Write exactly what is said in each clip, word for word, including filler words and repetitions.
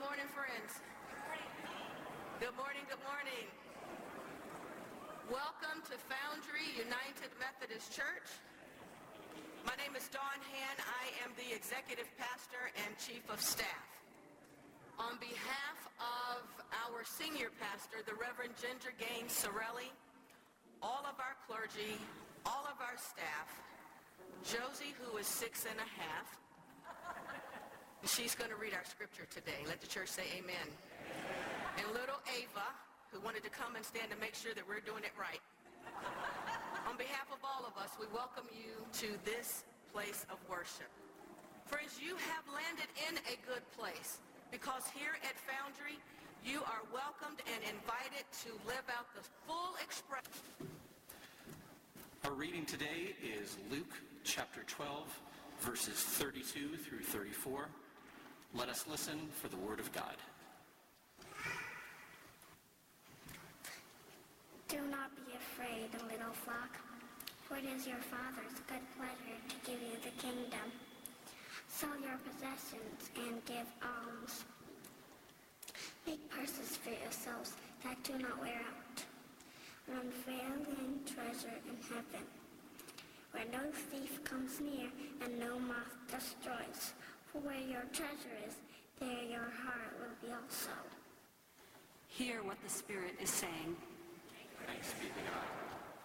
morning, friends. Good morning, good morning. Welcome to Foundry United Methodist Church. My name is Dawn Hand. I am the executive pastor and chief of staff. On behalf of our senior pastor, the Reverend Ginger Gaines Sorelli, all of our clergy, all of our staff, Josie, who is six and a half, she's going to read our scripture today. Let the church say amen. And little Ava, who wanted to come and stand and make sure that we're doing it right. On behalf of all of us, we welcome you to this place of worship. Friends, you have landed in a good place because here at Foundry, you are welcomed and invited to live out the full expression. Our reading today is Luke chapter twelve, verses thirty-two through thirty-four. Let us listen for the word of God. Do not be afraid, little flock, for it is your Father's good pleasure to give you the kingdom. Sell your possessions and give alms. Make purses for yourselves that do not wear out, an unfailing treasure in heaven, where no thief comes near and no moth destroys. For where your treasure is, there your heart will be also. Hear what the Spirit is saying. Thanks be to God.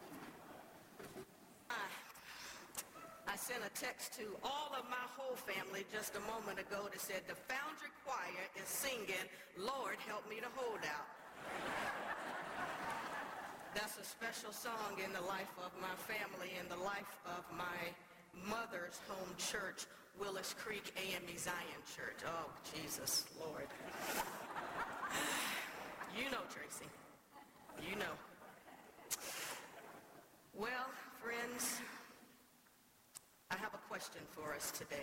I sent a text to all of my whole family just a moment ago that said the Foundry Choir is singing, Lord, help me to hold out. That's a special song in the life of my family, in the life of my mother's home church, Willis Creek A M E Zion Church. Oh, Jesus, Lord. You know, Tracy. You know. Well, friends, I have a question for us today.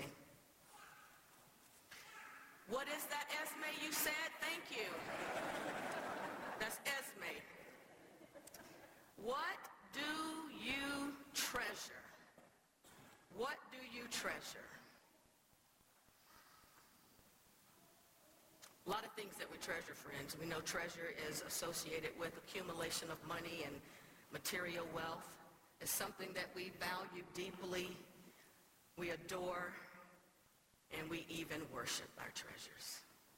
What is that, Esme, you said? Thank you. That's Esme. What do you treasure? What do you treasure? A lot of things that we treasure, friends. We know treasure is associated with accumulation of money and material wealth. It's something that we value deeply, we adore, and we even worship our treasures.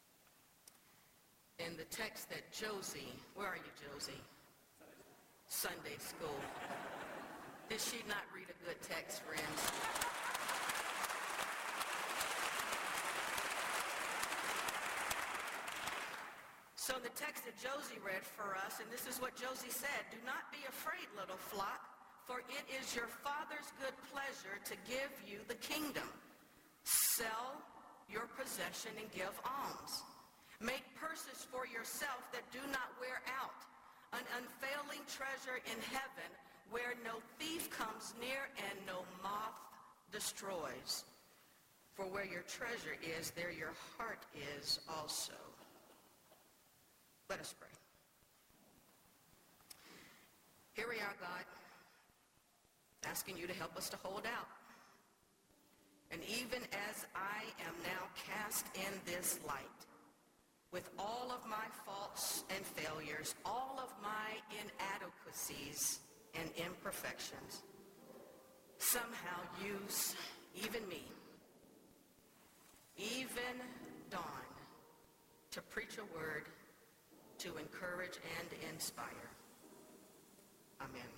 In the text that Josie, where are you, Josie? Sunday school. Did she not read a good text, friends? So the text that Josie read for us, and this is what Josie said, do not be afraid, little flock, for it is your Father's good pleasure to give you the kingdom. Sell your possession and give alms. Make purses for yourself that do not wear out, an unfailing treasure in heaven where no thief comes near and no moth destroys. For where your treasure is, there your heart is also. Let us pray. Here we are, God, asking you to help us to hold out. And even as I am now cast in this light, with all of my faults and failures, all of my inadequacies and imperfections, somehow use even me, even Dawn, to preach a word to encourage and inspire. Amen.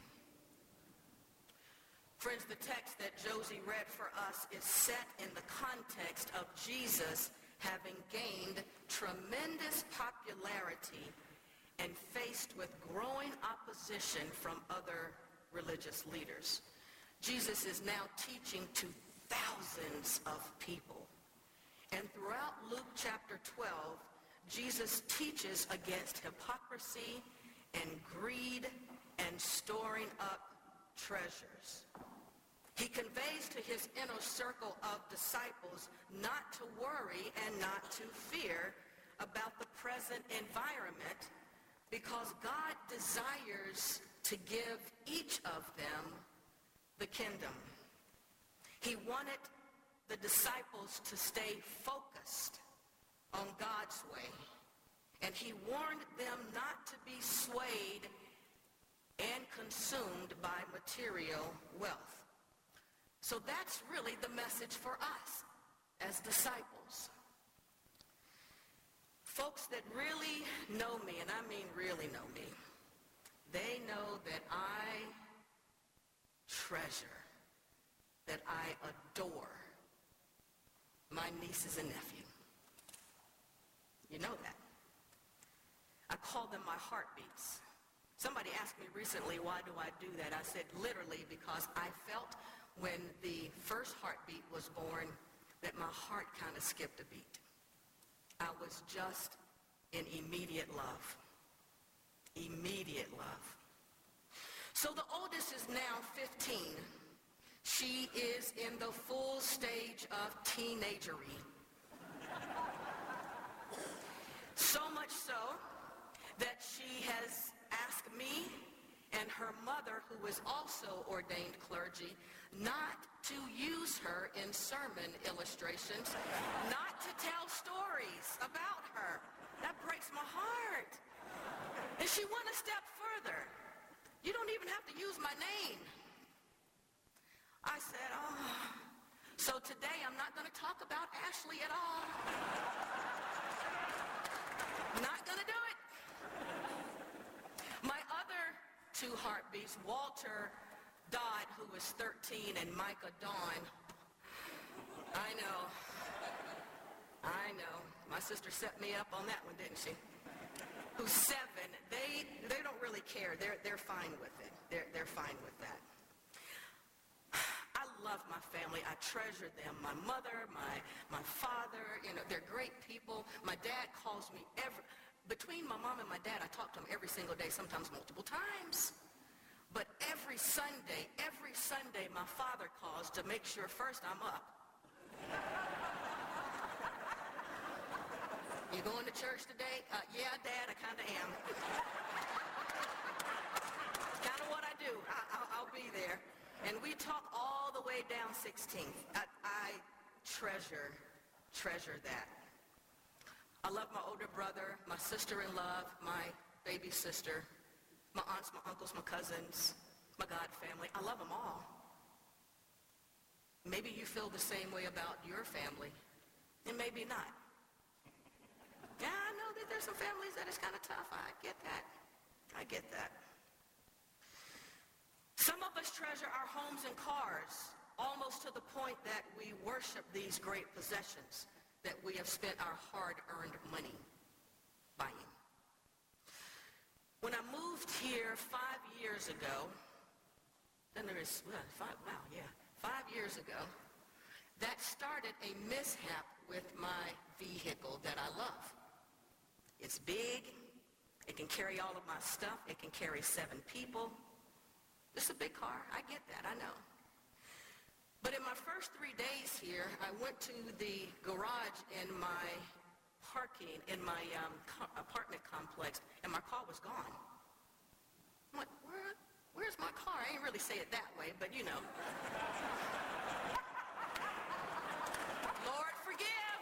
Friends, the text that Josie read for us is set in the context of Jesus having gained tremendous popularity and faced with growing opposition from other religious leaders. Jesus is now teaching to thousands of people. And throughout Luke chapter twelve, Jesus teaches against hypocrisy and greed and storing up treasures. He conveys to his inner circle of disciples not to worry and not to fear about the present environment because God desires to give each of them the kingdom. He wanted the disciples to stay focused on God's way. And he warned them not to be swayed and consumed by material wealth. So that's really the message for us as disciples. Folks that really know me, and I mean really know me, they know that I treasure, that I adore my nieces and nephew. You know that. I call them my heartbeats. Somebody asked me recently, why do I do that? I said, literally, because I felt when the first heartbeat was born that my heart kind of skipped a beat. I was just in immediate love. Immediate love. So the oldest is now fifteen. She is in the full stage of teenagery. So much so that she has asked me and her mother, who is also ordained clergy, not to use her in sermon illustrations, not to tell stories about her. That breaks my heart. And she went a step further. You don't even have to use my name. I said, oh. So today I'm not going to talk about Ashley at all. Not going to do it. My other two heartbeats, Walter Dodd, who was thirteen, and Micah Dawn. I know. I know. My sister set me up on that one, didn't she? Who's seven. They they don't really care. They're they're fine with it. They're they're fine with that. I love my family. I treasure them. My mother, my my father, you know, they're great people. My dad calls me every between my mom and my dad, I talk to them every single day, sometimes multiple times. But every Sunday, every Sunday, my father calls to make sure first I'm up. You going to church today? Uh, yeah, Dad, I kind of am. Kind of what I do. I, I'll, I'll be there. And we talk all the way down sixteenth. I, I treasure, treasure that. I love my older brother, my sister-in-law, my baby sister, my aunts, my uncles, my cousins, my God family. I love them all. Maybe you feel the same way about your family, and maybe not. Yeah, I know that there's some families that is kind of tough. I get that. I get that. Some of us treasure our homes and cars almost to the point that we worship these great possessions that we have spent our hard-earned money buying. When I moved here five years ago, then there is, well, five, wow, yeah, five years ago, that started a mishap with my vehicle that I love. It's big. It can carry all of my stuff. It can carry seven people. It's a big car. I get that. I know. But in my first three days here, I went to the garage in my parking, in my um, co- apartment complex, and my car was gone. I'm like, Where, where's my car? I ain't really say it that way, but you know. Lord, forgive.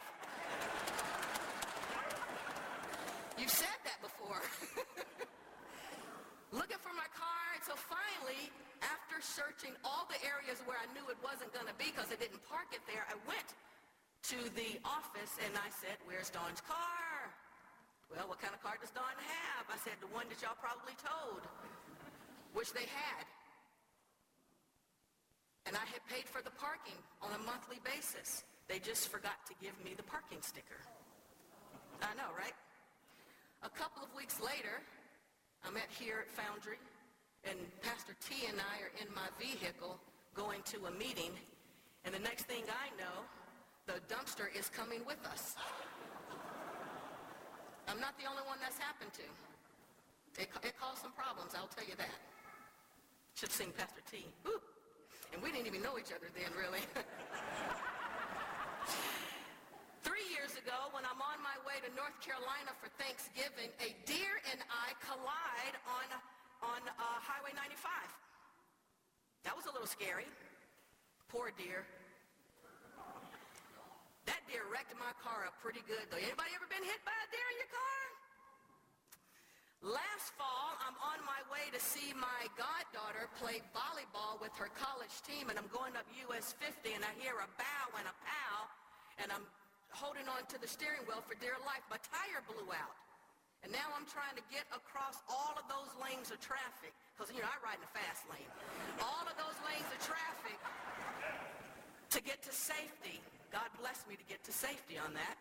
You've said that before. Looking for my car, and so finally, after searching all the areas where I knew it wasn't going to be because it didn't park it there, I went to the office and I said, where's Dawn's car? Well, what kind of car does Dawn have? I said, the one that y'all probably towed, which they had. And I had paid for the parking on a monthly basis. They just forgot to give me the parking sticker. I know, right? A couple of weeks later, I'm at here at Foundry, and Pastor T and I are in my vehicle going to a meeting, and the next thing I know, the dumpster is coming with us. I'm not the only one that's happened to. It, it caused some problems, I'll tell you that. Should sing Pastor T. Woo. And we didn't even know each other then, really. Three years ago, when I'm on my way to North Carolina for Thanksgiving, a deer and I collide on on uh, Highway ninety-five. That was a little scary. Poor deer. That deer deer wrecked my car up pretty good, though. Anybody ever been hit by a deer in your car? Last fall, I'm on my way to see my goddaughter play volleyball with her college team, and I'm going up U S fifty, and I hear a bow and a pow, and I'm holding on to the steering wheel for dear life. My tire blew out, and now I'm trying to get across all of those lanes of traffic, because, you know, I ride in the fast lane. All of those lanes of traffic to get to safety. God bless me to get to safety on that.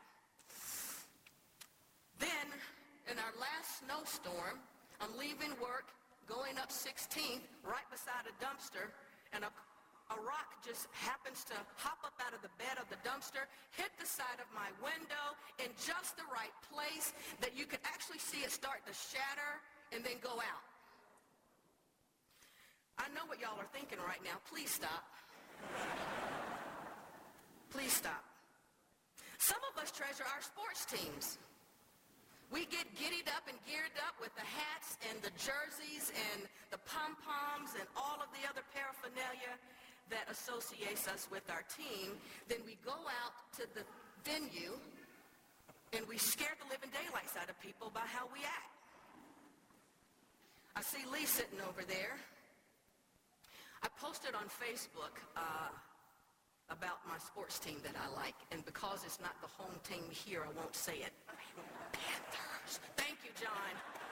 Then, in our last snowstorm, I'm leaving work, going up sixteenth, right beside a dumpster, and a, a rock just happens to hop up out of the bed of the dumpster, hit the side of my window in just the right place that you could actually see it start to shatter and then go out. I know what y'all are thinking right now. Please stop. Please stop. Some of us treasure our sports teams. We get giddied up and geared up with the hats and the jerseys and the pom-poms and all of the other paraphernalia that associates us with our team. Then we go out to the venue and we scare the living daylights out of people by how we act. I see Lee sitting over there. I posted on Facebook uh, about my sports team that I like, and because it's not the home team here, I won't say it. Panthers. Thank you, John.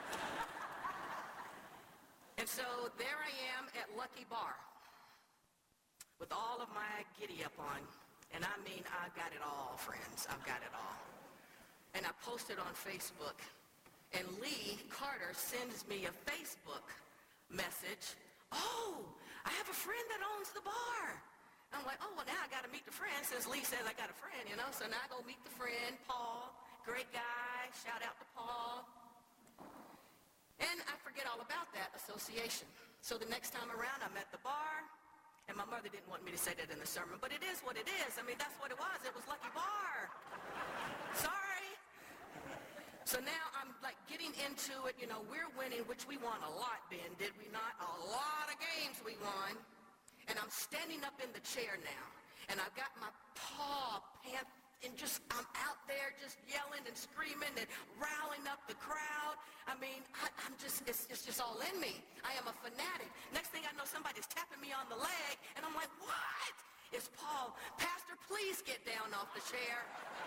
And so there I am at Lucky Bar with all of my giddy up on. And I mean, I got it all, friends. I've got it all. And I posted on Facebook, and Lee Carter sends me a Facebook message. Oh, I have a friend that owns the bar. I'm like, oh, well, now I got to meet the friend since Lee says I got a friend, you know. So now I go meet the friend, Paul. Great guy. Shout out to Paul. And I forget all about that association. So the next time around, I'm at the bar. And my mother didn't want me to say that in the sermon, but it is what it is. I mean, that's what it was. It was Lucky Bar. Sorry. So now I'm like getting into it. You know, we're winning, which we won a lot, Ben, did we not? A lot of games we won. And I'm standing up in the chair now. And I've got my paw pant, and just, I'm out there just yelling and screaming and riling up the crowd. I mean, I, I'm just, it's, it's just all in me. I am a fanatic. Next thing I know, somebody's tapping me on the leg, and I'm like, what? It's Paul. Pastor, please get down off the chair.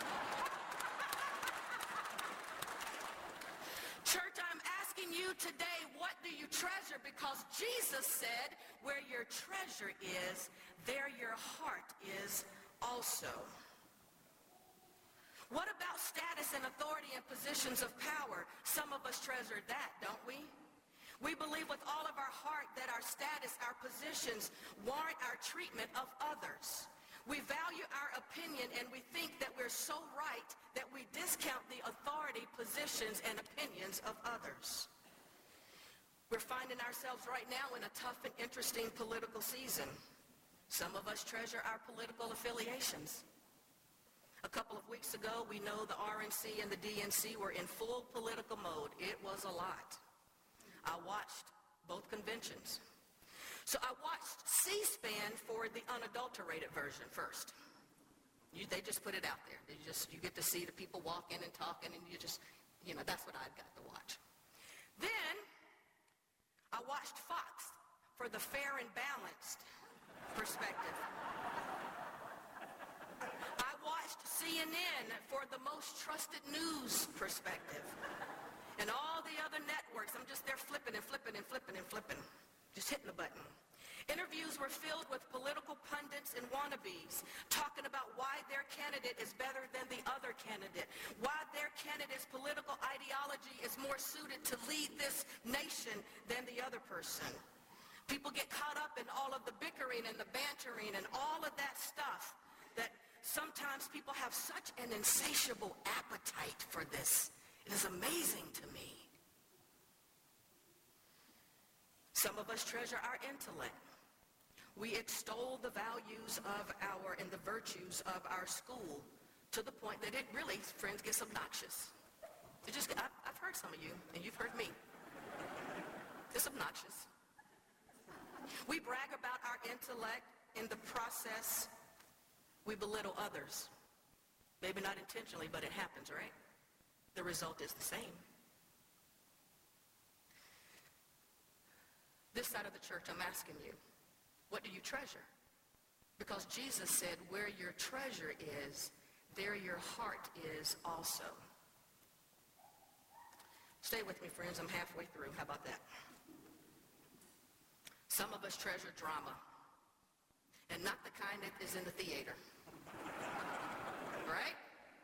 Church, I'm asking you today, what do you treasure? Because Jesus said, where your treasure is, there your heart is also. What about status and authority and positions of power? Some of us treasure that, don't we? We believe with all of our heart that our status, our positions, warrant our treatment of others. We value our opinion, and we think that we're so right that we discount the authority, positions, and opinions of others. We're finding ourselves right now in a tough and interesting political season. Some of us treasure our political affiliations. A couple of weeks ago, we know the R N C and the D N C were in full political mode. It was a lot. I watched both conventions. So I watched C-SPAN for the unadulterated version first. You, they just put it out there. They just, you get to see the people walking and talking, and you just, you know, that's what I've got to watch. Then I watched Fox for the fair and balanced perspective. I watched C N N for the most trusted news perspective. And all the other networks, I'm just there flipping and flipping and flipping and flipping. Just hitting the button. Interviews were filled with political pundits and wannabes talking about why their candidate is better than the other candidate, why their candidate's political ideology is more suited to lead this nation than the other person. People get caught up in all of the bickering and the bantering and all of that stuff that sometimes people have such an insatiable appetite for this. It is amazing to me. Some of us treasure our intellect. We extol the values of our and the virtues of our school to the point that it really, friends, gets obnoxious. It just, I've, I've heard some of you, and you've heard me. It's obnoxious. We brag about our intellect. In the process, we belittle others. Maybe not intentionally, but it happens, right? The result is the same. This side of the church, I'm asking you, what do you treasure? Because Jesus said, where your treasure is, there your heart is also. Stay with me, friends. I'm halfway through. How about that? Some of us treasure drama, and not the kind that is in the theater. Right?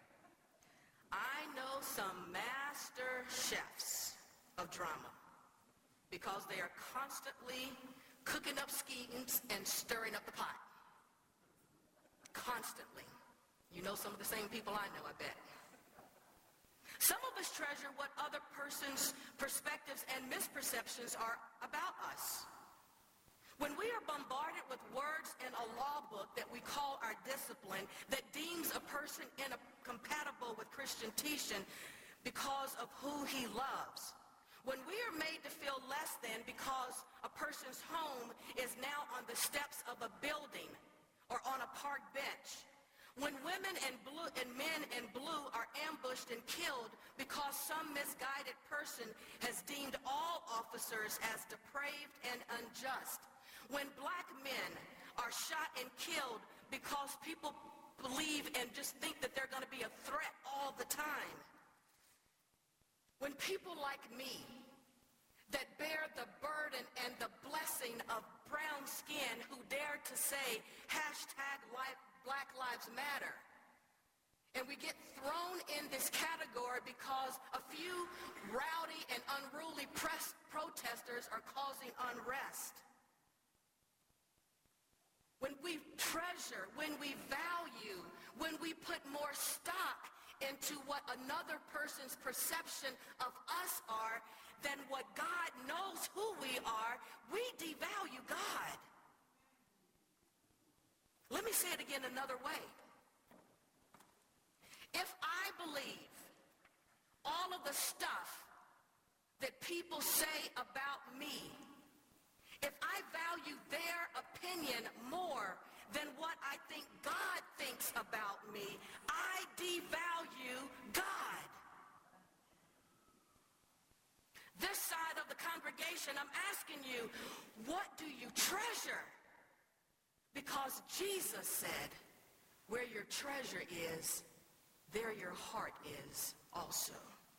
I know some master chefs of drama because they are constantly cooking up schemes and stirring up the pot. Constantly. You know some of the same people I know, I bet. Some of us treasure what other person's perspectives and misperceptions are about us. When we are bombarded with words in a law book that we call our discipline that deems a person incompatible with Christian teaching because of who he loves, when we are made to feel less than because a person's home is now on the steps of a building or on a park bench, when women and, blue, and men in blue are ambushed and killed because some misguided person has deemed all officers as depraved and unjust, when black men are shot and killed because people believe and just think that they're going to be a threat all the time, when people like me that bear the burden and the blessing of brown skin who dare to say hashtag life, Black Lives Matter, and we get thrown in this category because a few rowdy and unruly press protesters are causing unrest. When we treasure, when we value, when we put more stock into what another person's perception of us are than what God knows who we are, we devalue God. Let me say it again another way. If I believe all of the stuff that people say about me, if I value their opinion more than what I think God thinks about me, I devalue God. This side of the congregation, I'm asking you, what do you treasure? Because Jesus said, where your treasure is, there your heart is also.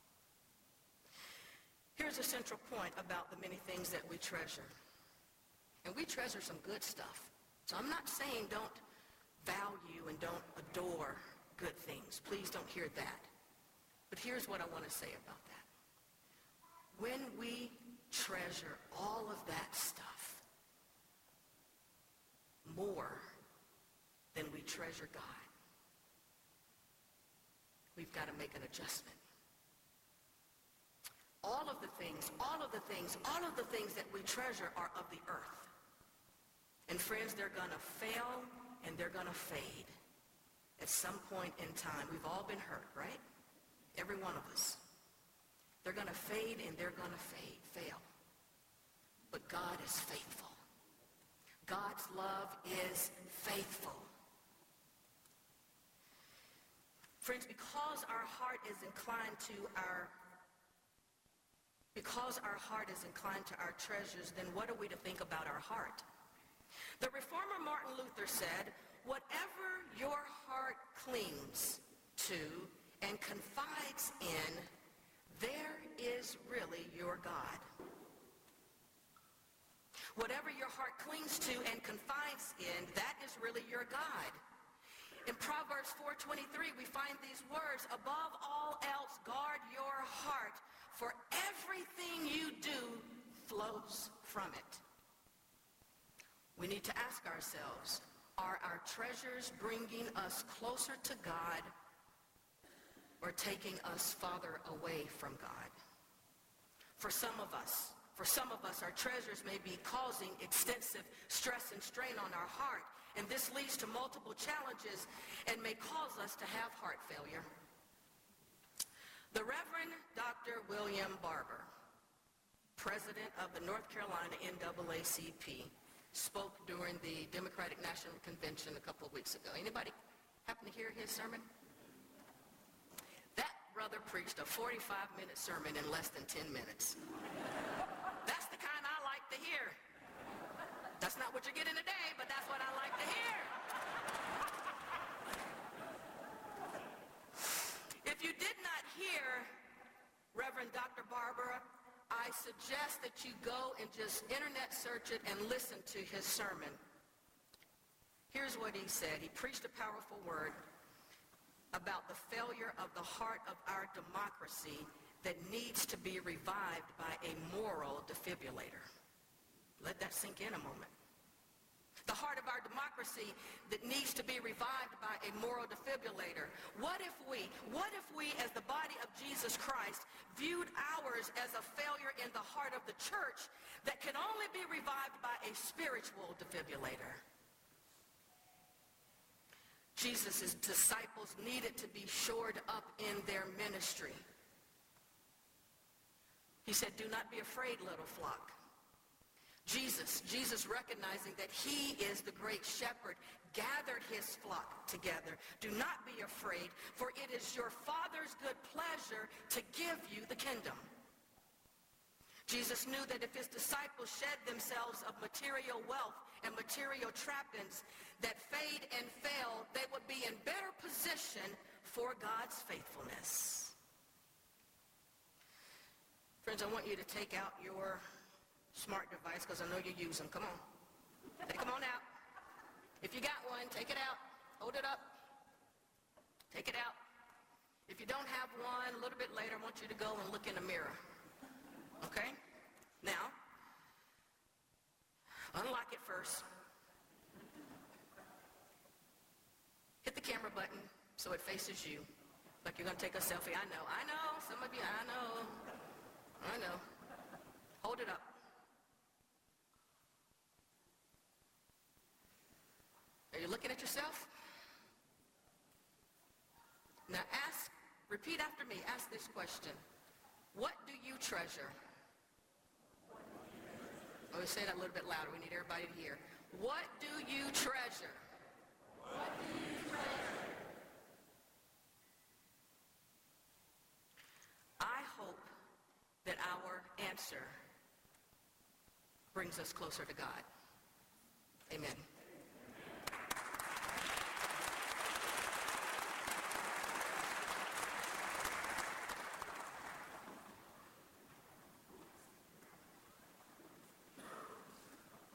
Here's a central point about the many things that we treasure. And we treasure some good stuff. So I'm not saying don't value and don't adore good things. Please don't hear that. But here's what I want to say about that. When we treasure all of that stuff more than we treasure God, we've got to make an adjustment. All of the things, all of the things, all of the things that we treasure are of the earth. And friends, they're going to fail and they're going to fade at some point in time. We've all been hurt, right? Every one of us. They're going to fade and they're going to fade, fail. But God is faithful. God's love is faithful. Friends, because our heart is inclined to our because our heart is inclined to our treasures, then what are we to think about our heart? The reformer Martin Luther said, whatever your heart clings to and confides in, there is really your God. Whatever your heart clings to and confides in, that is really your God. In Proverbs four twenty-three, we find these words, above all else, guard your heart, for everything you do flows from it. We need to ask ourselves, are our treasures bringing us closer to God or taking us farther away from God? For some of us, for some of us, our treasures may be causing extensive stress and strain on our heart, and this leads to multiple challenges and may cause us to have heart failure. The Reverend Doctor William Barber, president of the North Carolina N double A C P, spoke during the Democratic National Convention a couple of weeks ago. Anybody happen to hear his sermon? brother preached a forty-five minute sermon in less than ten minutes. That's the kind I like to hear. That's not what you're getting today, but that's what I like to hear. If you did not hear Reverend Doctor Barbara, I suggest that you go and just internet search it and listen to his sermon. Here's what he said. He preached a powerful word about the failure of the heart of our democracy that needs to be revived by a moral defibrillator. Let that sink in a moment. The heart of our democracy that needs to be revived by a moral defibrillator. What if we, what if we as the body of Jesus Christ viewed ours as a failure in the heart of the church that can only be revived by a spiritual defibrillator? Jesus' disciples needed to be shored up in their ministry. He said, do not be afraid, little flock. Jesus, Jesus recognizing that he is the great shepherd, gathered his flock together. Do not be afraid, for it is your Father's good pleasure to give you the kingdom. Jesus knew that if his disciples shed themselves of material wealth and material trappings that fade and fail, they would be in better position for God's faithfulness. Friends, I want you to take out your smart device because I know you use them. Come on. Take them on out. If you got one, take it out. Hold it up. Take it out. If you don't have one, a little bit later, I want you to go and look in the mirror. Okay? Now, unlock it first. Hit the camera button so it faces you. Like you're going to take a selfie. I know. I know. Some of you, I know. I know. Hold it up. Are you looking at yourself? Now ask, repeat after me. Ask this question. What do you treasure? Oh, say that a little bit louder. We need everybody to hear. What do you treasure? What do you treasure? I hope that our answer brings us closer to God. Amen.